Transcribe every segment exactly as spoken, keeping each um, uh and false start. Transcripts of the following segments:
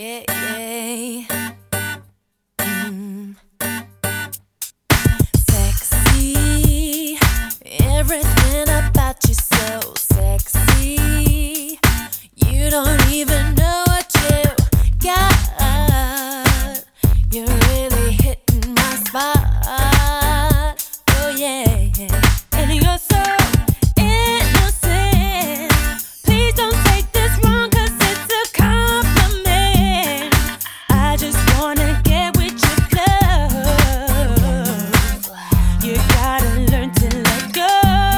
yeah, yeah. Mm. Sexy, everything about you so sexy. You don't even know what you got. You're really hitting my spot. Oh yeah, yeah. And you're so innocent. Please don't take this wrong, 'cause it's a compliment. I just wanna get with your love. You gotta learn to let go.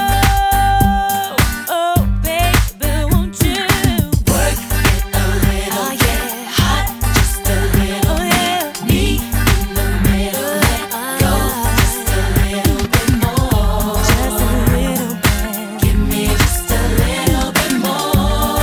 Oh baby, won't you work it a little, oh, get yeah. hot just a little Oh, bit. yeah. Me in the middle, let go just a little bit more. Just a little bit. Give me just a little bit more.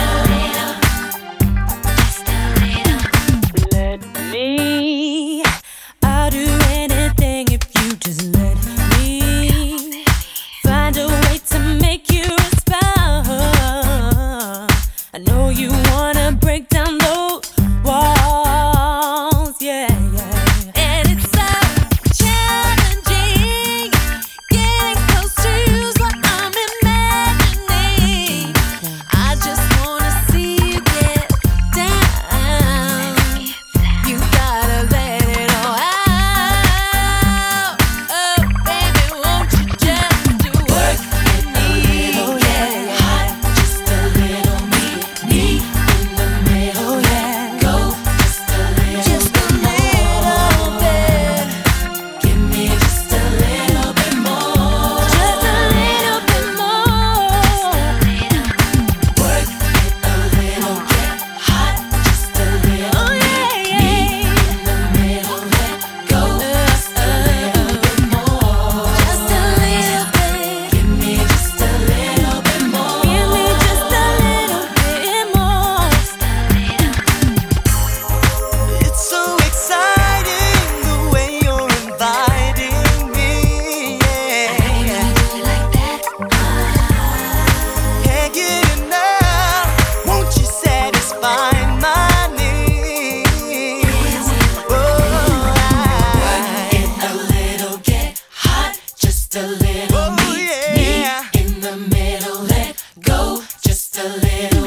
Just a little, just a little. Let me. I'll do anything if you just let me. Find a way to make you respond. I know you wanna break down those walls, yeah, yeah. And it's so challenging. Getting close to you's what I'm imagining. I just wanna see you get down. You gotta let it all out. Oh, baby, won't you just do Work it? it a little, get hot just a little. Me, me in the middle, Oh, let yeah. go just a little Just a bit little more. bit. Give me just a little bit more. Just a little bit more. Work it a little, get hot just a little. Oh, yeah, Me yeah. in the middle, let go just a little bit more. Just a little bit. Give me just a little bit more. Give me just a little bit more. It's so exciting the way you're inviting me. Yeah. Can't get enough. Won't you satisfy my needs? Oh, Work it a little, get hot just a little. Oh, Me, yeah. me in the middle, let go just a little.